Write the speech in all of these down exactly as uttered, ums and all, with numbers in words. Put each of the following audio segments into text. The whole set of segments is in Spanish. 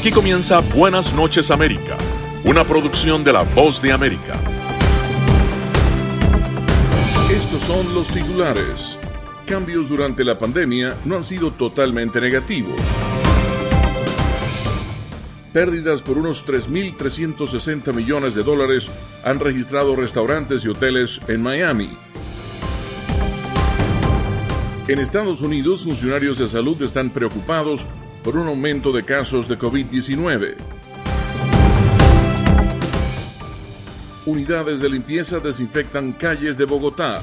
Aquí comienza Buenas noches América, una producción de La Voz de América. Estos son los titulares. Cambios durante la pandemia no han sido totalmente negativos. Pérdidas por unos tres mil trescientos sesenta millones de dólares han registrado restaurantes y hoteles en Miami. En Estados Unidos, funcionarios de salud están preocupados por un aumento de casos de covid diecinueve. Unidades de limpieza desinfectan calles de Bogotá.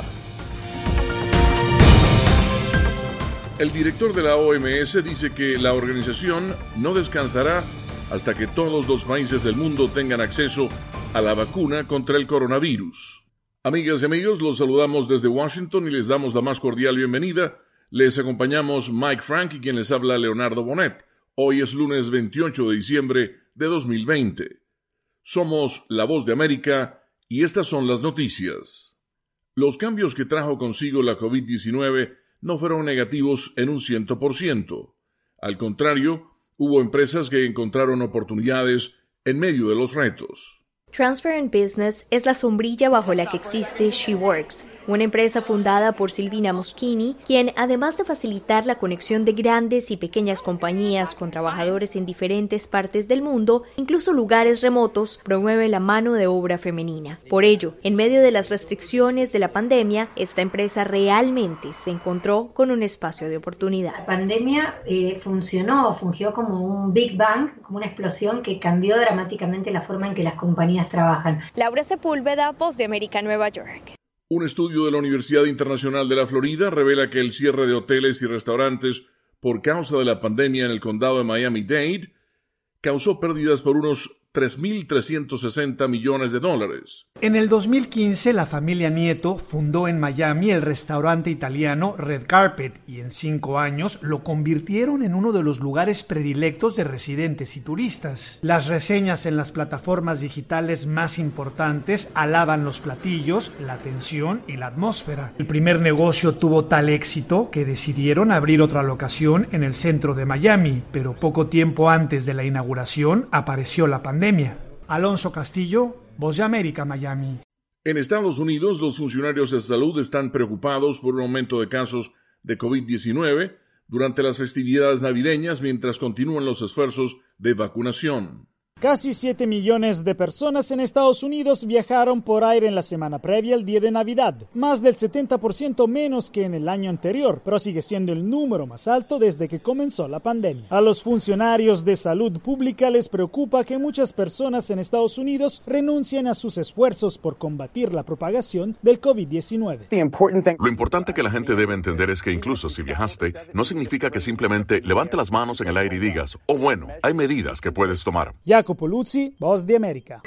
El director de la O M S dice que la organización no descansará hasta que todos los países del mundo tengan acceso a la vacuna contra el coronavirus. Amigas y amigos, los saludamos desde Washington y les damos la más cordial bienvenida. Les acompañamos Mike Frank y quien les habla Leonardo Bonet. Hoy es lunes veintiocho de diciembre de dos mil veinte. Somos La Voz de América y estas son las noticias. Los cambios que trajo consigo la covid diecinueve no fueron negativos en un cien por ciento. Al contrario, hubo empresas que encontraron oportunidades en medio de los retos. Transparent Business es la sombrilla bajo la que existe SheWorks, una empresa fundada por Silvina Moschini, quien, además de facilitar la conexión de grandes y pequeñas compañías con trabajadores en diferentes partes del mundo, incluso lugares remotos, promueve la mano de obra femenina. Por ello, en medio de las restricciones de la pandemia, esta empresa realmente se encontró con un espacio de oportunidad. La pandemia eh, funcionó, fungió como un Big Bang, como una explosión que cambió dramáticamente la forma en que las compañías trabajan. Laura Sepúlveda, Voz de América, Nueva York. Un estudio de la Universidad Internacional de la Florida revela que el cierre de hoteles y restaurantes por causa de la pandemia en el condado de Miami-Dade causó pérdidas por unos tres mil trescientos sesenta millones de dólares. En el dos mil quince, la familia Nieto fundó en Miami el restaurante italiano Red Carpet y en cinco años lo convirtieron en uno de los lugares predilectos de residentes y turistas. Las reseñas en las plataformas digitales más importantes alaban los platillos, la atención y la atmósfera. El primer negocio tuvo tal éxito que decidieron abrir otra locación en el centro de Miami, pero poco tiempo antes de la inauguración apareció la pandemia. Alonso Castillo, Voz de América, Miami. En Estados Unidos, los funcionarios de salud están preocupados por un aumento de casos de covid diecinueve durante las festividades navideñas mientras continúan los esfuerzos de vacunación. Casi siete millones de personas en Estados Unidos viajaron por aire en la semana previa al día de Navidad, más del setenta por ciento menos que en el año anterior, pero sigue siendo el número más alto desde que comenzó la pandemia. A los funcionarios de salud pública les preocupa que muchas personas en Estados Unidos renuncien a sus esfuerzos por combatir la propagación del covid diecinueve. Lo importante que la gente debe entender es que incluso si viajaste, no significa que simplemente levante las manos en el aire y digas, oh bueno, hay medidas que puedes tomar. Jacopo Luzzi, Voz de América.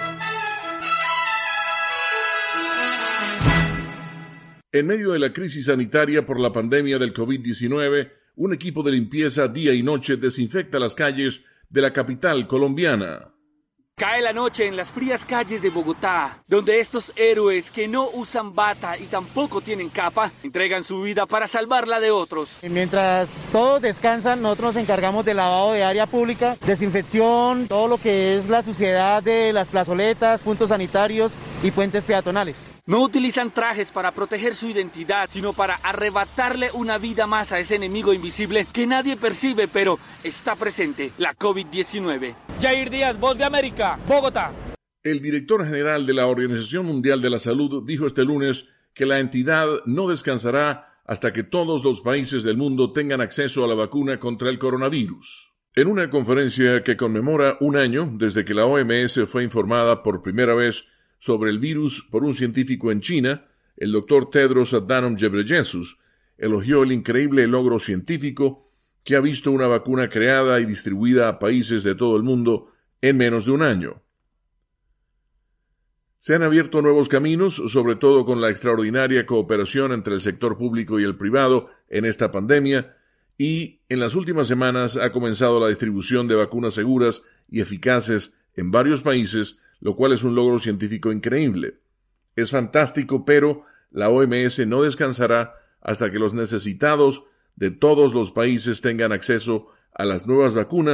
En medio de la crisis sanitaria por la pandemia del covid diecinueve, un equipo de limpieza día y noche desinfecta las calles de la capital colombiana. Cae la noche en las frías calles de Bogotá, donde estos héroes que no usan bata y tampoco tienen capa, entregan su vida para salvarla de otros. Mientras todos descansan, nosotros nos encargamos del lavado de área pública, desinfección, todo lo que es la suciedad de las plazoletas, puntos sanitarios y puentes peatonales. No utilizan trajes para proteger su identidad, sino para arrebatarle una vida más a ese enemigo invisible que nadie percibe, pero está presente, la covid diecinueve. Jair Díaz, Voz de América, Bogotá. El director general de la Organización Mundial de la Salud dijo este lunes que la entidad no descansará hasta que todos los países del mundo tengan acceso a la vacuna contra el coronavirus. En una conferencia que conmemora un año desde que la O M S fue informada por primera vez sobre el virus por un científico en China, el doctor Tedros Adhanom Ghebreyesus elogió el increíble logro científico que ha visto una vacuna creada y distribuida a países de todo el mundo en menos de un año. Se han abierto nuevos caminos, sobre todo con la extraordinaria cooperación entre el sector público y el privado en esta pandemia, y en las últimas semanas ha comenzado la distribución de vacunas seguras y eficaces en varios países, lo cual es un logro científico increíble. Es fantástico, pero la O M S no descansará hasta que los necesitados de todos los países tengan acceso a las nuevas vacunas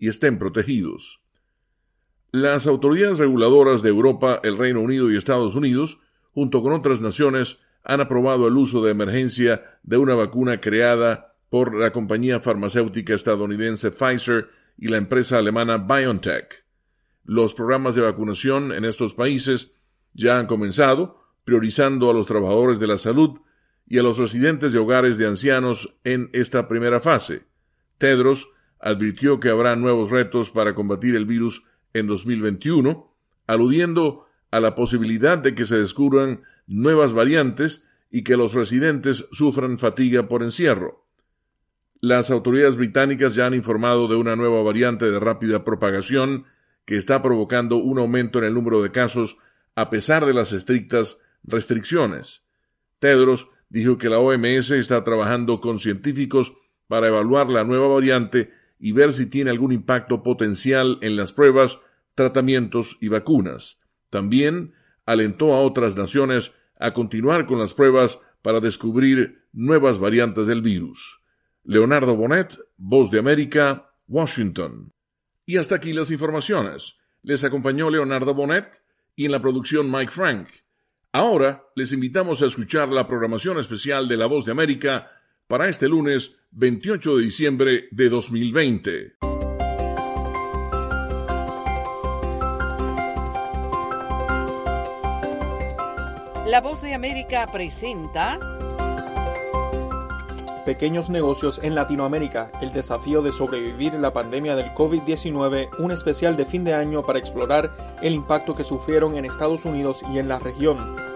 y estén protegidos. Las autoridades reguladoras de Europa, el Reino Unido y Estados Unidos, junto con otras naciones, han aprobado el uso de emergencia de una vacuna creada por la compañía farmacéutica estadounidense Pfizer y la empresa alemana BioNTech. Los programas de vacunación en estos países ya han comenzado, priorizando a los trabajadores de la salud y a los residentes de hogares de ancianos en esta primera fase. Tedros advirtió que habrá nuevos retos para combatir el virus en dos mil veintiuno, aludiendo a la posibilidad de que se descubran nuevas variantes y que los residentes sufran fatiga por encierro. Las autoridades británicas ya han informado de una nueva variante de rápida propagación que está provocando un aumento en el número de casos a pesar de las estrictas restricciones. Tedros dijo que la O M S está trabajando con científicos para evaluar la nueva variante y ver si tiene algún impacto potencial en las pruebas, tratamientos y vacunas. También alentó a otras naciones a continuar con las pruebas para descubrir nuevas variantes del virus. Leonardo Bonet, Voz de América, Washington. Y hasta aquí las informaciones. Les acompañó Leonardo Bonet y en la producción Mike Frank. Ahora les invitamos a escuchar la programación especial de La Voz de América para este lunes veintiocho de diciembre de dos mil veinte. La Voz de América presenta Pequeños negocios en Latinoamérica, el desafío de sobrevivir la pandemia del COVID diecinueve, un especial de fin de año para explorar el impacto que sufrieron en Estados Unidos y en la región.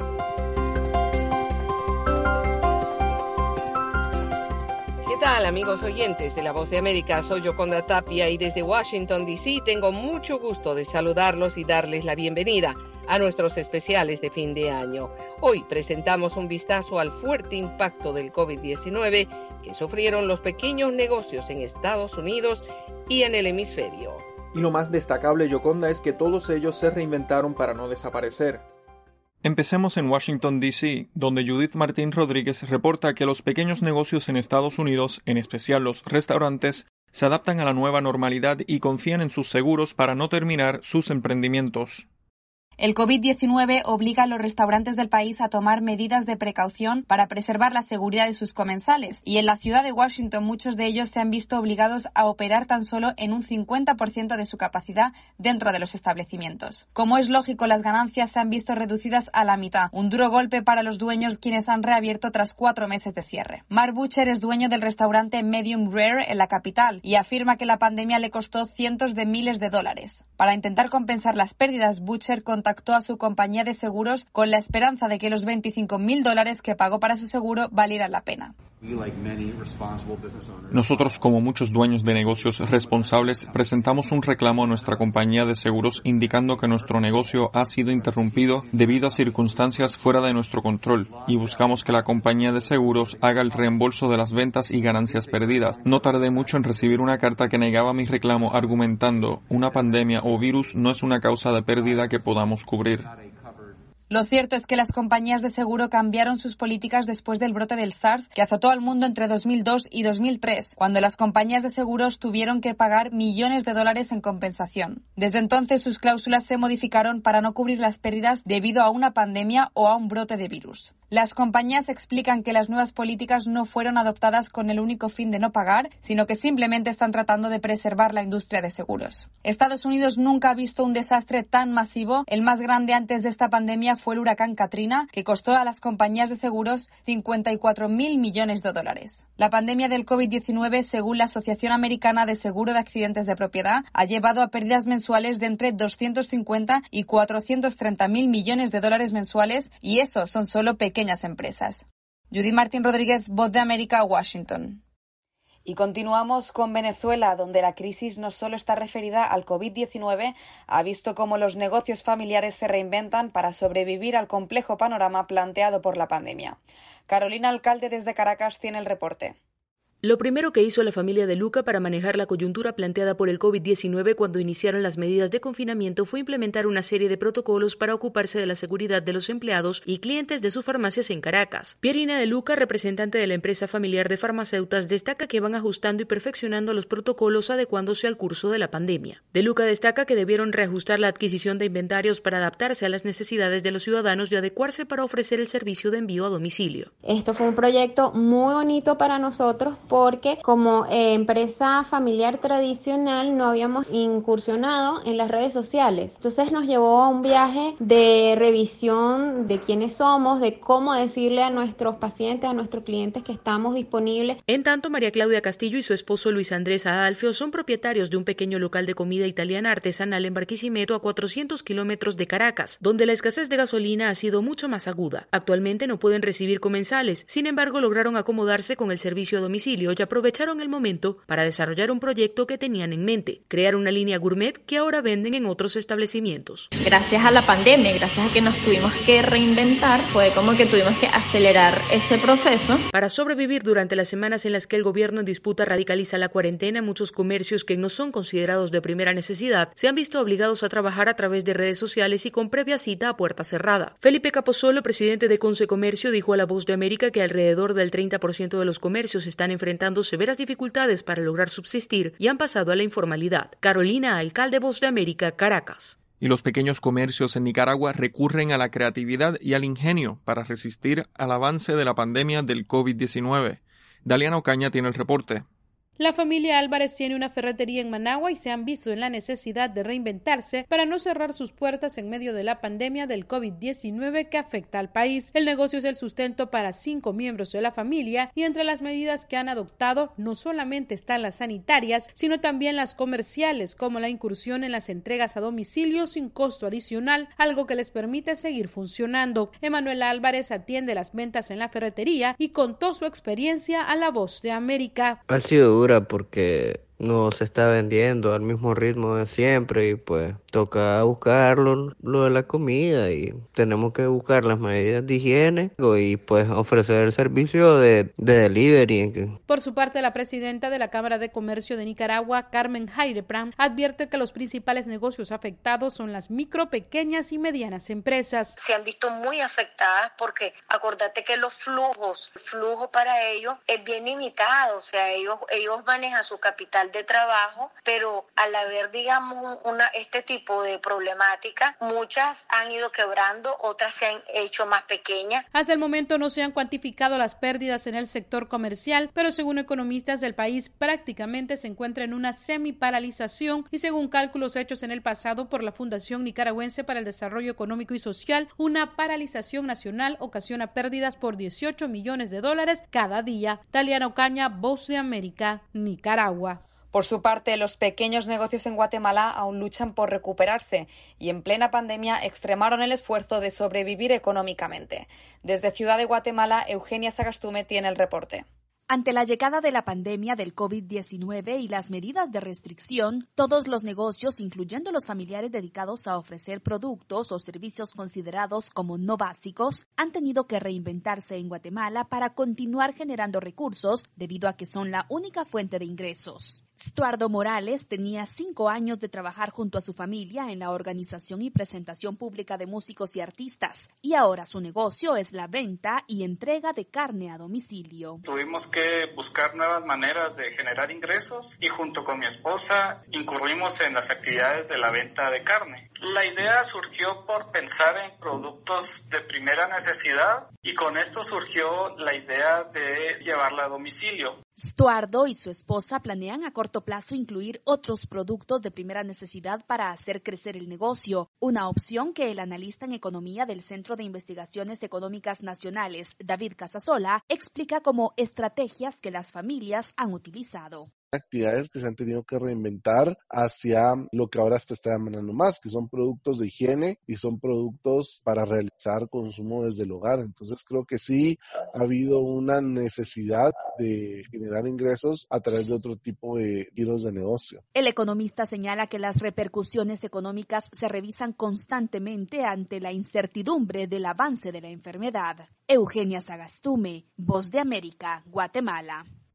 ¿Qué tal, amigos oyentes de La Voz de América? Soy Yoconda Tapia y desde Washington, D C tengo mucho gusto de saludarlos y darles la bienvenida a nuestros especiales de fin de año. Hoy presentamos un vistazo al fuerte impacto del COVID diecinueve que sufrieron los pequeños negocios en Estados Unidos y en el hemisferio. Y lo más destacable, Yoconda, es que todos ellos se reinventaron para no desaparecer. Empecemos en Washington, D C, donde Judith Martín Rodríguez reporta que los pequeños negocios en Estados Unidos, en especial los restaurantes, se adaptan a la nueva normalidad y confían en sus seguros para no terminar sus emprendimientos. El COVID diecinueve obliga a los restaurantes del país a tomar medidas de precaución para preservar la seguridad de sus comensales, y en la ciudad de Washington muchos de ellos se han visto obligados a operar tan solo en un cincuenta por ciento de su capacidad dentro de los establecimientos. Como es lógico, las ganancias se han visto reducidas a la mitad, un duro golpe para los dueños, quienes han reabierto tras cuatro meses de cierre. Mark Butcher es dueño del restaurante Medium Rare en la capital y afirma que la pandemia le costó cientos de miles de dólares. Para intentar compensar las pérdidas, Butcher contactó a su compañía de seguros con la esperanza de que los veinticinco mil dólares que pagó para su seguro valieran la pena. Nosotros, como muchos dueños de negocios responsables, presentamos un reclamo a nuestra compañía de seguros indicando que nuestro negocio ha sido interrumpido debido a circunstancias fuera de nuestro control y buscamos que la compañía de seguros haga el reembolso de las ventas y ganancias perdidas. No tardé mucho en recibir una carta que negaba mi reclamo argumentando una pandemia o virus no es una causa de pérdida que podamos cubrir. Lo cierto es que las compañías de seguro cambiaron sus políticas después del brote del SARS que azotó al mundo entre dos mil dos y dos mil tres, cuando las compañías de seguros tuvieron que pagar millones de dólares en compensación. Desde entonces sus cláusulas se modificaron para no cubrir las pérdidas debido a una pandemia o a un brote de virus. Las compañías explican que las nuevas políticas no fueron adoptadas con el único fin de no pagar, sino que simplemente están tratando de preservar la industria de seguros. Estados Unidos nunca ha visto un desastre tan masivo. El más grande antes de esta pandemia fue el huracán Katrina, que costó a las compañías de seguros cincuenta y cuatro mil millones de dólares. La pandemia del COVID diecinueve, según la Asociación Americana de Seguro de Accidentes de Propiedad, ha llevado a pérdidas mensuales de entre doscientos cincuenta y cuatrocientos treinta mil millones de dólares mensuales, y eso son solo pequeñas empresas. Judith Martín Rodríguez, Voz de América, Washington. Y continuamos con Venezuela, donde la crisis no solo está referida al COVID diecinueve, ha visto cómo los negocios familiares se reinventan para sobrevivir al complejo panorama planteado por la pandemia. Carolina Alcalde desde Caracas tiene el reporte. Lo primero que hizo la familia de Luca para manejar la coyuntura planteada por el COVID diecinueve cuando iniciaron las medidas de confinamiento fue implementar una serie de protocolos para ocuparse de la seguridad de los empleados y clientes de sus farmacias en Caracas. Pierina de Luca, representante de la empresa familiar de farmacéuticas, destaca que van ajustando y perfeccionando los protocolos adecuándose al curso de la pandemia. De Luca destaca que debieron reajustar la adquisición de inventarios para adaptarse a las necesidades de los ciudadanos y adecuarse para ofrecer el servicio de envío a domicilio. Esto fue un proyecto muy bonito para nosotros porque como eh, empresa familiar tradicional no habíamos incursionado en las redes sociales. Entonces nos llevó a un viaje de revisión de quiénes somos, de cómo decirle a nuestros pacientes, a nuestros clientes que estamos disponibles. En tanto, María Claudia Castillo y su esposo Luis Andrés Adalfeo son propietarios de un pequeño local de comida italiana artesanal en Barquisimeto, a cuatrocientos kilómetros de Caracas, donde la escasez de gasolina ha sido mucho más aguda. Actualmente no pueden recibir comensales, sin embargo lograron acomodarse con el servicio a domicilio y aprovecharon el momento para desarrollar un proyecto que tenían en mente, crear una línea gourmet que ahora venden en otros establecimientos. Gracias a la pandemia, gracias a que nos tuvimos que reinventar, fue como que tuvimos que acelerar ese proceso. Para sobrevivir durante las semanas en las que el gobierno en disputa radicaliza la cuarentena, muchos comercios que no son considerados de primera necesidad se han visto obligados a trabajar a través de redes sociales y con previa cita a puerta cerrada. Felipe Capozolo, presidente de Conce Comercio, dijo a La Voz de América que alrededor del treinta por ciento de los comercios están enfrentando severas dificultades para lograr subsistir y han pasado a la informalidad. Carolina, alcalde Voz de América, Caracas. Y los pequeños comercios en Nicaragua recurren a la creatividad y al ingenio para resistir al avance de la pandemia del COVID diecinueve. Daliana Ocaña tiene el reporte. La familia Álvarez tiene una ferretería en Managua y se han visto en la necesidad de reinventarse para no cerrar sus puertas en medio de la pandemia del COVID diecinueve que afecta al país. El negocio es el sustento para cinco miembros de la familia y entre las medidas que han adoptado no solamente están las sanitarias, sino también las comerciales, como la incursión en las entregas a domicilio sin costo adicional, algo que les permite seguir funcionando. Emanuel Álvarez atiende las ventas en la ferretería y contó su experiencia a La Voz de América. Ha sido porque no se está vendiendo al mismo ritmo de siempre y pues toca buscar lo, lo de la comida y tenemos que buscar las medidas de higiene y pues ofrecer el servicio de, de delivery. Por su parte, la presidenta de la Cámara de Comercio de Nicaragua, Carmen Jairepram, advierte que los principales negocios afectados son las micro, pequeñas y medianas empresas. Se han visto muy afectadas porque acordate que los flujos, el flujo para ellos es bien limitado, o sea, ellos, ellos manejan su capital de trabajo, pero al haber, digamos, una, este tipo de problemática, muchas han ido quebrando, otras se han hecho más pequeñas. Hasta el momento no se han cuantificado las pérdidas en el sector comercial, pero según economistas del país prácticamente se encuentra en una semiparalización y según cálculos hechos en el pasado por la Fundación Nicaragüense para el Desarrollo Económico y Social, una paralización nacional ocasiona pérdidas por dieciocho millones de dólares cada día. Daliana Ocaña, Voz de América, Nicaragua. Por su parte, los pequeños negocios en Guatemala aún luchan por recuperarse y en plena pandemia extremaron el esfuerzo de sobrevivir económicamente. Desde Ciudad de Guatemala, Eugenia Sagastume tiene el reporte. Ante la llegada de la pandemia del COVID diecinueve y las medidas de restricción, todos los negocios, incluyendo los familiares dedicados a ofrecer productos o servicios considerados como no básicos, han tenido que reinventarse en Guatemala para continuar generando recursos debido a que son la única fuente de ingresos. Stuardo Morales tenía cinco años de trabajar junto a su familia en la organización y presentación pública de músicos y artistas, y ahora su negocio es la venta y entrega de carne a domicilio. Tuvimos que buscar nuevas maneras de generar ingresos y junto con mi esposa incurrimos en las actividades de la venta de carne. La idea surgió por pensar en productos de primera necesidad y con esto surgió la idea de llevarla a domicilio. Stuardo y su esposa planean a corto plazo incluir otros productos de primera necesidad para hacer crecer el negocio, una opción que el analista en economía del Centro de Investigaciones Económicas Nacionales, David Casasola, explica como estrategias que las familias han utilizado. Actividades que se han tenido que reinventar hacia lo que ahora se está demandando más, que son productos de higiene y son productos para realizar consumo desde el hogar. Entonces creo que sí ha habido una necesidad de generar ingresos a través de otro tipo de giros de negocio. El economista señala que las repercusiones económicas se revisan constantemente ante la incertidumbre del avance de la enfermedad. Eugenia Sagastume, Voz de América, Guatemala.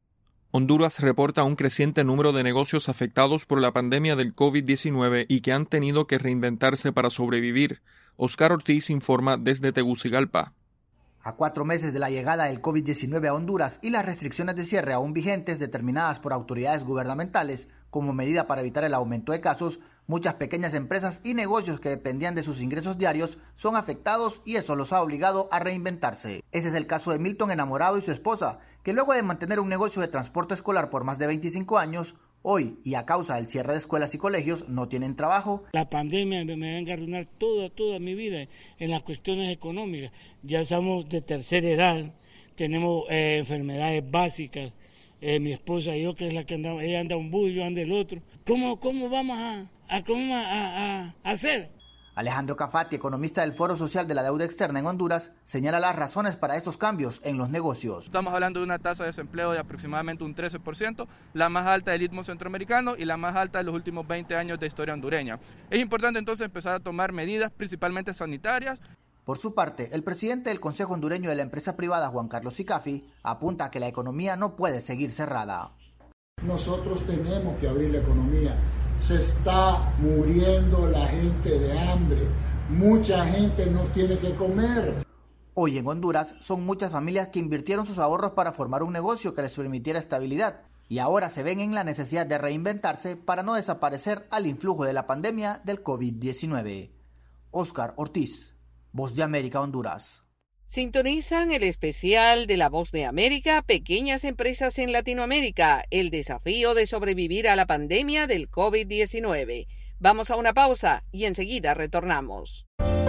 Honduras reporta un creciente número de negocios afectados por la pandemia del COVID diecinueve y que han tenido que reinventarse para sobrevivir. Oscar Ortiz informa desde Tegucigalpa. A cuatro meses de la llegada del COVID diecinueve a Honduras y las restricciones de cierre aún vigentes determinadas por autoridades gubernamentales como medida para evitar el aumento de casos, muchas pequeñas empresas y negocios que dependían de sus ingresos diarios son afectados y eso los ha obligado a reinventarse. Ese es el caso de Milton Enamorado y su esposa, que luego de mantener un negocio de transporte escolar por más de veinticinco años, hoy, y a causa del cierre de escuelas y colegios, no tienen trabajo. La pandemia me va a engarronar toda, toda mi vida en las cuestiones económicas. Ya somos de tercera edad, tenemos eh, enfermedades básicas. Eh, mi esposa y yo, que es la que anda, ella anda un bus y yo ando el otro. ¿Cómo, cómo vamos a, a, cómo a, a, a hacer? Alejandro Cafati, economista del Foro Social de la Deuda Externa en Honduras, señala las razones para estos cambios en los negocios. Estamos hablando de una tasa de desempleo de aproximadamente un trece por ciento, la más alta del istmo centroamericano y la más alta de los últimos veinte años de historia hondureña. Es importante entonces empezar a tomar medidas, principalmente sanitarias. Por su parte, el presidente del Consejo Hondureño de la Empresa Privada, Juan Carlos Sicafi, apunta a que la economía no puede seguir cerrada. Nosotros tenemos que abrir la economía. Se está muriendo la gente de hambre. Mucha gente no tiene que comer. Hoy en Honduras son muchas familias que invirtieron sus ahorros para formar un negocio que les permitiera estabilidad y ahora se ven en la necesidad de reinventarse para no desaparecer al influjo de la pandemia del COVID diecinueve. Oscar Ortiz, Voz de América, Honduras. Sintonizan el especial de La Voz de América, Pequeñas Empresas en Latinoamérica, el desafío de sobrevivir a la pandemia del COVID diecinueve. Vamos a una pausa y enseguida retornamos.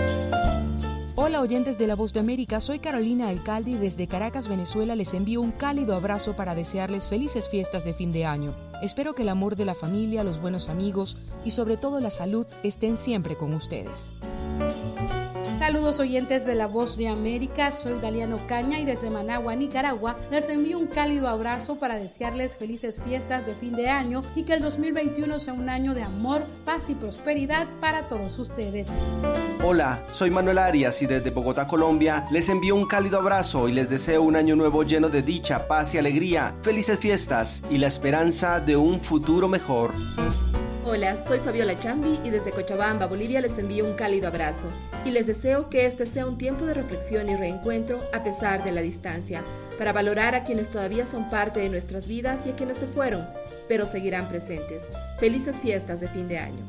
Hola oyentes de La Voz de América, soy Carolina Alcalde y desde Caracas, Venezuela les envío un cálido abrazo para desearles felices fiestas de fin de año. Espero que el amor de la familia, los buenos amigos y sobre todo la salud estén siempre con ustedes. Saludos oyentes de La Voz de América, soy Daliano Caña y desde Managua, Nicaragua, les envío un cálido abrazo para desearles felices fiestas de fin de año y que el dos mil veintiuno sea un año de amor, paz y prosperidad para todos ustedes. Hola, soy Manuel Arias y desde Bogotá, Colombia, les envío un cálido abrazo y les deseo un año nuevo lleno de dicha, paz y alegría, felices fiestas y la esperanza de un futuro mejor. Hola, soy Fabiola Chambi y desde Cochabamba, Bolivia les envío un cálido abrazo y les deseo que este sea un tiempo de reflexión y reencuentro a pesar de la distancia, para valorar a quienes todavía son parte de nuestras vidas y a quienes se fueron, pero seguirán presentes. Felices fiestas de fin de año.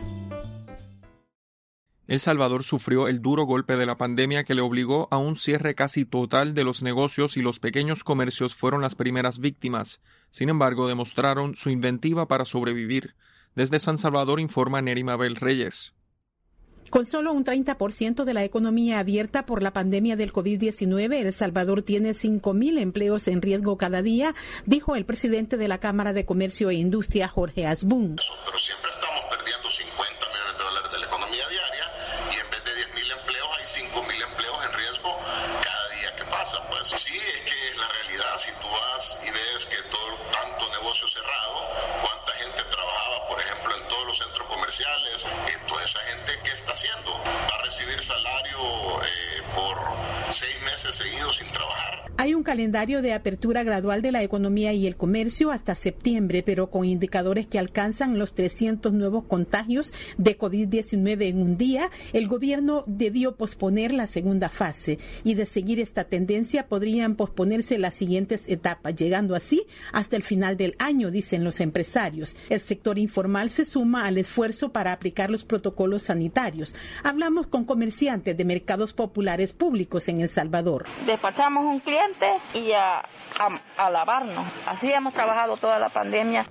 El Salvador sufrió el duro golpe de la pandemia que le obligó a un cierre casi total de los negocios y los pequeños comercios fueron las primeras víctimas. Sin embargo, demostraron su inventiva para sobrevivir. Desde San Salvador informa Neri Mabel Reyes. Con solo un treinta por ciento de la economía abierta por la pandemia del COVID diecinueve, El Salvador tiene cinco mil empleos en riesgo cada día, dijo el presidente de la Cámara de Comercio e Industria, Jorge Asbun. Pero siempre estamos perdiendo cincuenta millones de dólares de la economía diaria y en vez de diez mil empleos hay cinco mil empleos en riesgo cada día que pasa. Pues sí, es que es la realidad. Si tú vas y ves que todo tanto negocio cerrado, cuánta gente trabajaba, por ejemplo, en todos los centros comerciales, eh, toda esa gente, ¿qué está haciendo? Va a recibir salario eh, por seis meses seguidos sin trabajar. Hay un calendario de apertura gradual de la economía y el comercio hasta septiembre, pero con indicadores que alcanzan los trescientos nuevos contagios de COVID diecinueve en un día, el gobierno debió posponer la segunda fase y de seguir esta tendencia podrían posponerse las siguientes etapas, llegando así hasta el final del año, dicen los empresarios. El sector informal se suma al esfuerzo para aplicar los protocolos sanitarios. Hablamos con comerciantes de mercados populares públicos en El Salvador. Despachamos un cliente y a, a, a lavarnos. Así hemos trabajado toda la pandemia.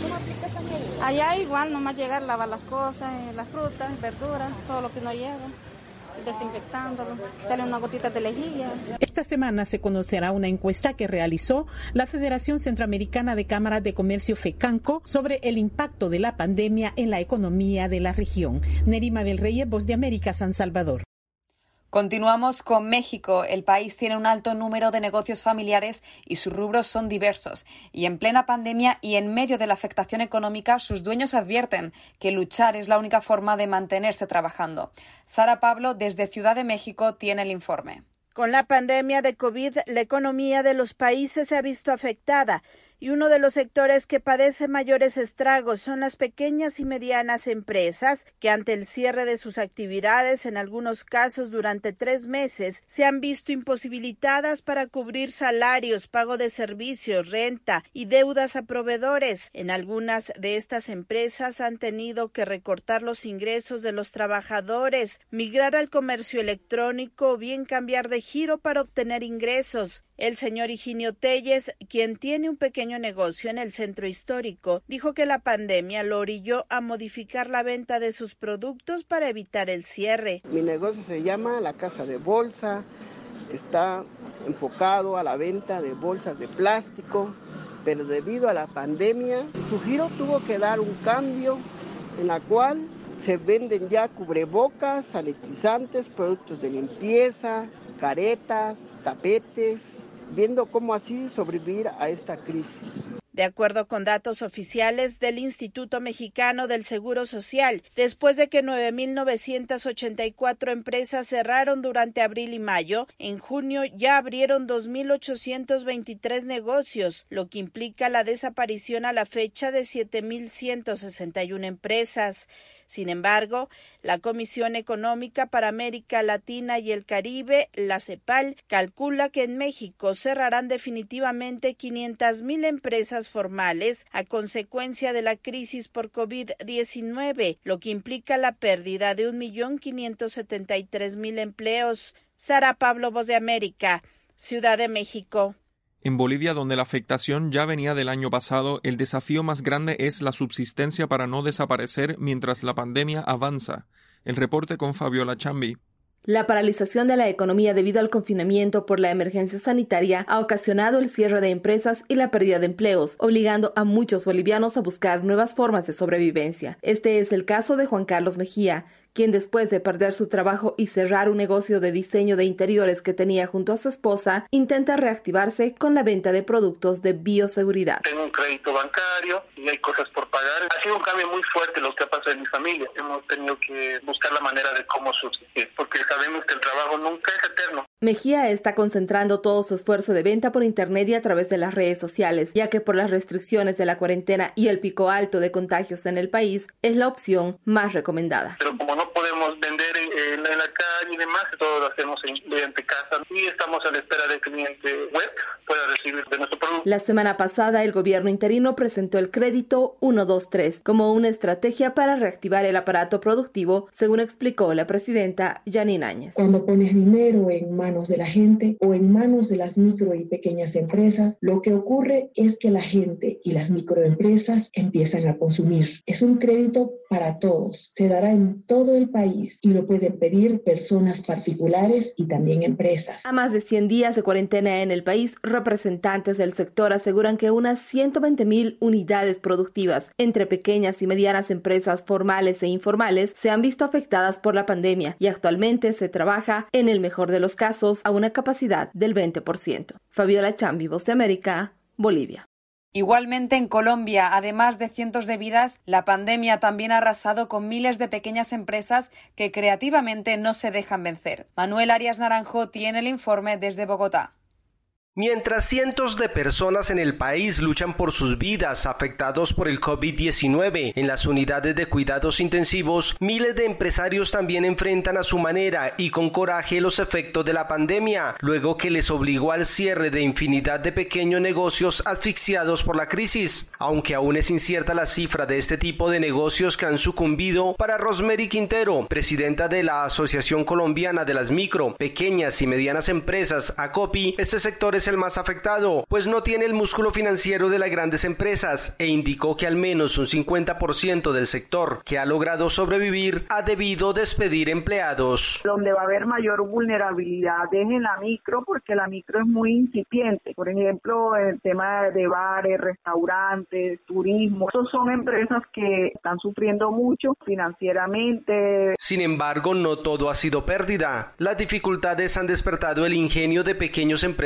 Allá igual, nomás llegar, lavar las cosas, las frutas, verduras, todo lo que no lleva, desinfectándolo, echarle una gotita de lejía. Esta semana se conocerá una encuesta que realizó la Federación Centroamericana de Cámaras de Comercio FECANCO sobre el impacto de la pandemia en la economía de la región. Neri Mabel Reyes, Voz de América, San Salvador. Continuamos con México. El país tiene un alto número de negocios familiares y sus rubros son diversos. Y en plena pandemia y en medio de la afectación económica, sus dueños advierten que luchar es la única forma de mantenerse trabajando. Sara Pablo, desde Ciudad de México, tiene el informe. Con la pandemia de COVID, la economía de los países se ha visto afectada y uno de los sectores que padece mayores estragos son las pequeñas y medianas empresas, que ante el cierre de sus actividades, en algunos casos durante tres meses, se han visto imposibilitadas para cubrir salarios, pago de servicios, renta y deudas a proveedores. En algunas de estas empresas han tenido que recortar los ingresos de los trabajadores, migrar al comercio electrónico o bien cambiar de giro para obtener ingresos. El señor Higinio Telles, quien tiene un pequeño negocio en el centro histórico, dijo que la pandemia lo orilló a modificar la venta de sus productos para evitar el cierre. Mi negocio se llama La Casa de Bolsa, está enfocado a la venta de bolsas de plástico, pero debido a la pandemia, su giro tuvo que dar un cambio en la cual se venden ya cubrebocas, sanitizantes, productos de limpieza, caretas, tapetes, viendo cómo así sobrevivir a esta crisis. De acuerdo con datos oficiales del Instituto Mexicano del Seguro Social, después de que nueve mil novecientas ochenta y cuatro empresas cerraron durante abril y mayo, en junio ya abrieron dos mil ochocientos veintitrés negocios, lo que implica la desaparición a la fecha de siete mil ciento sesenta y una empresas. Sin embargo, la Comisión Económica para América Latina y el Caribe, la CEPAL, calcula que en México cerrarán definitivamente quinientas mil empresas formales a consecuencia de la crisis por COVID diecinueve, lo que implica la pérdida de un millón quinientos setenta y tres mil empleos. Sara Pablo, Voz de América, Ciudad de México. En Bolivia, donde la afectación ya venía del año pasado, el desafío más grande es la subsistencia para no desaparecer mientras la pandemia avanza. El reporte con Fabiola Chambi. La paralización de la economía debido al confinamiento por la emergencia sanitaria ha ocasionado el cierre de empresas y la pérdida de empleos, obligando a muchos bolivianos a buscar nuevas formas de sobrevivencia. Este es el caso de Juan Carlos Mejía, quien después de perder su trabajo y cerrar un negocio de diseño de interiores que tenía junto a su esposa, intenta reactivarse con la venta de productos de bioseguridad. Tengo un crédito bancario y hay cosas por pagar. Ha sido un cambio muy fuerte lo que ha pasado en mi familia. Hemos tenido que buscar la manera de cómo subsistir, porque sabemos que el trabajo nunca es eterno. Mejía está concentrando todo su esfuerzo de venta por internet y a través de las redes sociales, ya que por las restricciones de la cuarentena y el pico alto de contagios en el país, es la opción más recomendada. Pero como no podemos vender en, en la calle y demás, todo lo hacemos en, mediante casa y estamos a la espera del cliente web pueda recibir de nuestro producto. La semana pasada, el gobierno interino presentó el crédito uno dos tres como una estrategia para reactivar el aparato productivo, según explicó la presidenta Janine Áñez. Cuando pones dinero en manos de la gente o en manos de las micro y pequeñas empresas, lo que ocurre es que la gente y las microempresas empiezan a consumir. Es un crédito para todos, se dará en todo el país y lo pueden pedir personas particulares y también empresas. A más de cien días de cuarentena en el país, representantes del sector aseguran que unas ciento veinte mil unidades productivas entre pequeñas y medianas empresas formales e informales se han visto afectadas por la pandemia y actualmente se trabaja, en el mejor de los casos, a una capacidad del veinte por ciento. Fabiola Chambi, Voz de América, Bolivia. Igualmente en Colombia, además de cientos de vidas, la pandemia también ha arrasado con miles de pequeñas empresas que creativamente no se dejan vencer. Manuel Arias Naranjo tiene el informe desde Bogotá. Mientras cientos de personas en el país luchan por sus vidas afectados por el COVID diecinueve en las unidades de cuidados intensivos, miles de empresarios también enfrentan a su manera y con coraje los efectos de la pandemia, luego que les obligó al cierre de infinidad de pequeños negocios asfixiados por la crisis. Aunque aún es incierta la cifra de este tipo de negocios que han sucumbido, para Rosemary Quintero, presidenta de la Asociación Colombiana de las Micro, Pequeñas y Medianas Empresas, ACOPI, este sector es el más afectado, pues no tiene el músculo financiero de las grandes empresas, e indicó que al menos un cincuenta por ciento del sector que ha logrado sobrevivir ha debido despedir empleados. Donde va a haber mayor vulnerabilidad es en la micro, porque la micro es muy incipiente. Por ejemplo, el tema de bares, restaurantes, turismo, esos son empresas que están sufriendo mucho financieramente. Sin embargo, no todo ha sido pérdida. Las dificultades han despertado el ingenio de pequeños empresarios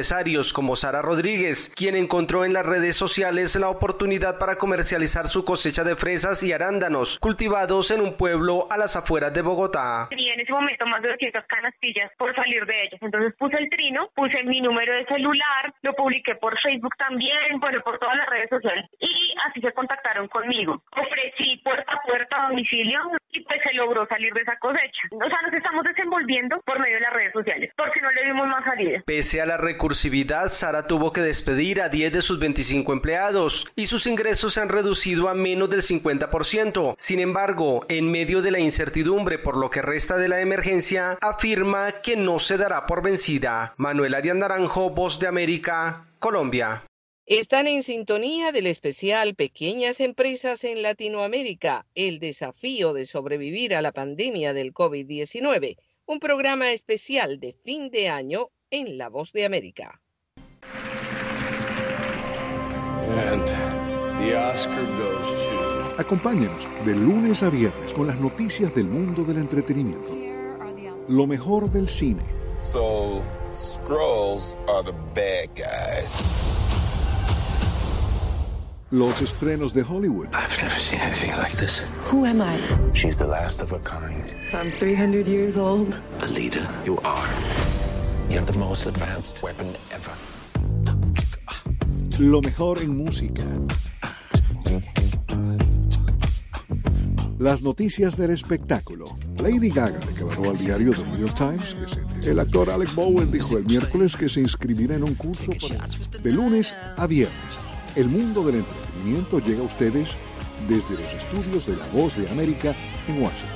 empresarios como Sara Rodríguez, quien encontró en las redes sociales la oportunidad para comercializar su cosecha de fresas y arándanos cultivados en un pueblo a las afueras de Bogotá. Tenía en ese momento más de doscientas canastillas por salir de ellas. Entonces puse el trino, puse mi número de celular, lo publiqué por Facebook también, bueno, por todas las redes sociales. Y así se contactaron conmigo. Ofrecí puerta a puerta a domicilio y pues se logró salir de esa cosecha. O sea, nos estamos desenvolviendo por medio de las redes sociales, porque no le dimos más salida. Pese a la recursividad, Sara tuvo que despedir a diez de sus veinticinco empleados y sus ingresos se han reducido a menos del cincuenta por ciento. Sin embargo, en medio de la incertidumbre por lo que resta de la emergencia, afirma que no se dará por vencida. Manuel Arias Naranjo, Voz de América, Colombia. Están en sintonía del especial Pequeñas Empresas en Latinoamérica, el desafío de sobrevivir a la pandemia del COVID diecinueve, un programa especial de fin de año en La Voz de América. And the Oscar goes to... Acompáñenos de lunes a viernes con las noticias del mundo del entretenimiento. Lo mejor del cine. So, Skrulls are the bad guys. Los estrenos de Hollywood. I've never seen anything like this. Who am I? She's the last of a kind. So I'm three hundred years old. A leader, you are. You have the most advanced weapon ever. Lo mejor en música. Las noticias del espectáculo. Lady Gaga declaró al diario The New York Times que se... el actor Alec Bowen dijo el miércoles que se inscribirá en un curso para... de lunes a viernes. El mundo del entretenimiento llega a ustedes desde los estudios de La Voz de América en Washington.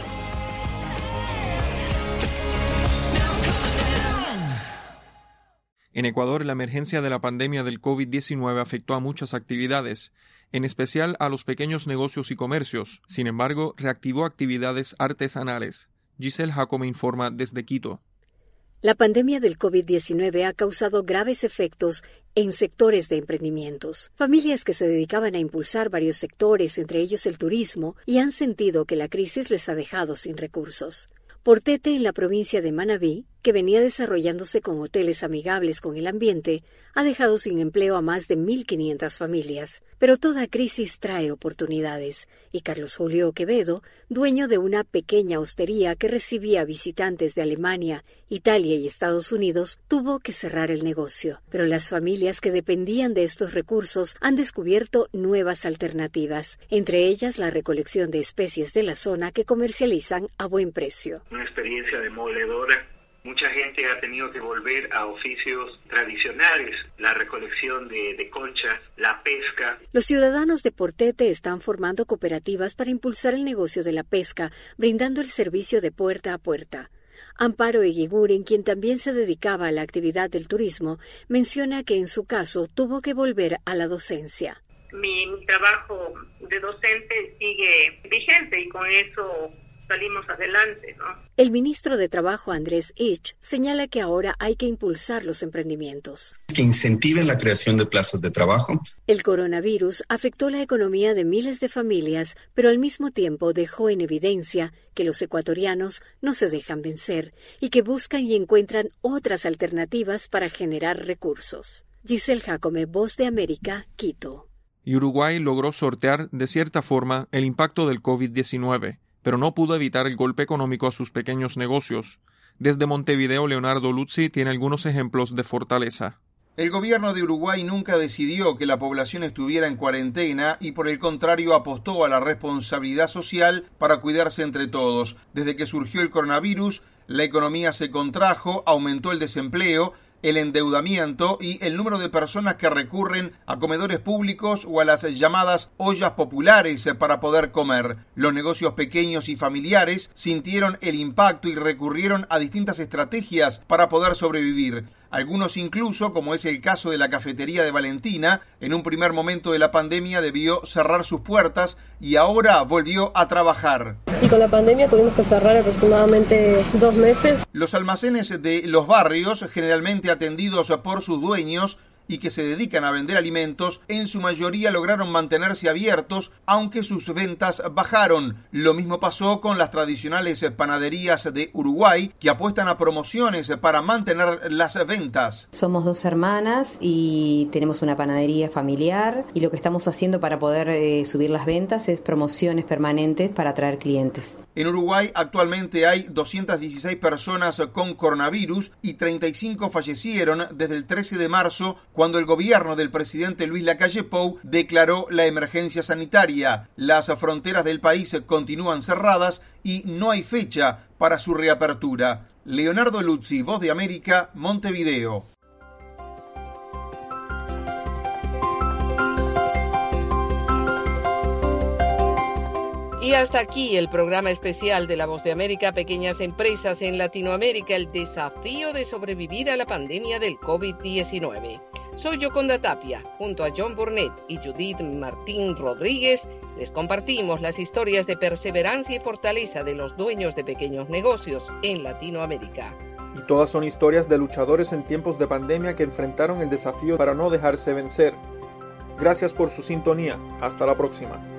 En Ecuador, la emergencia de la pandemia del COVID diecinueve afectó a muchas actividades, en especial a los pequeños negocios y comercios. Sin embargo, reactivó actividades artesanales. Giselle Jacome informa desde Quito. La pandemia del COVID diecinueve ha causado graves efectos en sectores de emprendimientos. Familias que se dedicaban a impulsar varios sectores, entre ellos el turismo, y han sentido que la crisis les ha dejado sin recursos. Portete, en la provincia de Manabí, que venía desarrollándose con hoteles amigables con el ambiente, ha dejado sin empleo a más de mil quinientas familias. Pero toda crisis trae oportunidades, y Carlos Julio Quevedo, dueño de una pequeña hostería que recibía visitantes de Alemania, Italia y Estados Unidos, tuvo que cerrar el negocio. Pero las familias que dependían de estos recursos han descubierto nuevas alternativas, entre ellas la recolección de especies de la zona que comercializan a buen precio. Una experiencia demoledora. Mucha gente ha tenido que volver a oficios tradicionales, la recolección de, de conchas, la pesca. Los ciudadanos de Portete están formando cooperativas para impulsar el negocio de la pesca, brindando el servicio de puerta a puerta. Amparo Eguiguren, quien también se dedicaba a la actividad del turismo, menciona que en su caso tuvo que volver a la docencia. Mi, mi trabajo de docente sigue vigente y con eso salimos adelante, ¿no? El ministro de Trabajo, Andrés Ich, señala que ahora hay que impulsar los emprendimientos. Que incentiven la creación de plazas de trabajo. El coronavirus afectó la economía de miles de familias, pero al mismo tiempo dejó en evidencia que los ecuatorianos no se dejan vencer y que buscan y encuentran otras alternativas para generar recursos. Giselle Jacome, Voz de América, Quito. Y Uruguay logró sortear, de cierta forma, el impacto del COVID diecinueve. Pero no pudo evitar el golpe económico a sus pequeños negocios. Desde Montevideo, Leonardo Luzzi tiene algunos ejemplos de fortaleza. El gobierno de Uruguay nunca decidió que la población estuviera en cuarentena y por el contrario apostó a la responsabilidad social para cuidarse entre todos. Desde que surgió el coronavirus, la economía se contrajo, aumentó el desempleo, el endeudamiento y el número de personas que recurren a comedores públicos o a las llamadas ollas populares para poder comer. Los negocios pequeños y familiares sintieron el impacto y recurrieron a distintas estrategias para poder sobrevivir. Algunos incluso, como es el caso de la cafetería de Valentina, en un primer momento de la pandemia debió cerrar sus puertas y ahora volvió a trabajar. Y con la pandemia tuvimos que cerrar aproximadamente dos meses. Los almacenes de los barrios, generalmente atendidos por sus dueños, y que se dedican a vender alimentos, en su mayoría lograron mantenerse abiertos, aunque sus ventas bajaron. Lo mismo pasó con las tradicionales panaderías de Uruguay, que apuestan a promociones para mantener las ventas. Somos dos hermanas y tenemos una panadería familiar, y lo que estamos haciendo para poder eh, subir las ventas es promociones permanentes para atraer clientes. En Uruguay actualmente hay doscientas dieciséis personas con coronavirus y treinta y cinco fallecieron desde el trece de marzo, cuando el gobierno del presidente Luis Lacalle Pou declaró la emergencia sanitaria. Las fronteras del país continúan cerradas y no hay fecha para su reapertura. Leonardo Luzzi, Voz de América, Montevideo. Y hasta aquí el programa especial de La Voz de América, Pequeñas Empresas en Latinoamérica, el desafío de sobrevivir a la pandemia del COVID diecinueve. Soy Yoconda Tapia, junto a John Burnett y Judith Martín Rodríguez, les compartimos las historias de perseverancia y fortaleza de los dueños de pequeños negocios en Latinoamérica. Y todas son historias de luchadores en tiempos de pandemia que enfrentaron el desafío para no dejarse vencer. Gracias por su sintonía. Hasta la próxima.